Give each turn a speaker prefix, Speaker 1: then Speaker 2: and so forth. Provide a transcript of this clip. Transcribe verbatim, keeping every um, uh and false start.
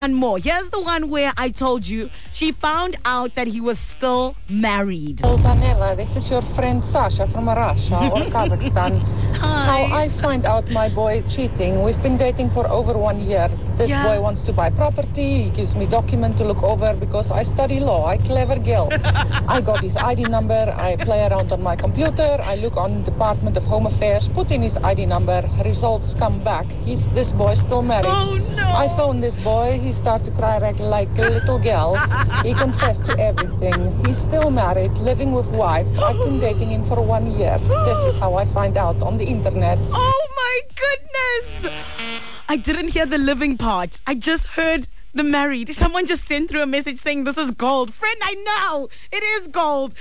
Speaker 1: One more. Here's the one where I told you she found out that he was still married.
Speaker 2: Zanella, this is your friend Sasha from Russia or Kazakhstan.
Speaker 1: Hi.
Speaker 2: How I find out my boy cheating. We've been dating for over one year. This
Speaker 1: Yeah.
Speaker 2: boy wants to buy property. He gives me document to look over because I study law. I clever girl. I got his I D number. I play around on my computer. I look on Department of Home Affairs, put in his I D number. Results come back. He's this boy still married.
Speaker 1: Oh no.
Speaker 2: I phoned this boy. He started to cry like, like a little girl. He confessed to everything. He's still married, living with wife. I've been dating him for one year. This is how I find out on the internet.
Speaker 1: Oh my goodness. I didn't hear the living part. I just heard the married. Someone just sent through a message saying this is gold. Friend, I know. It is gold.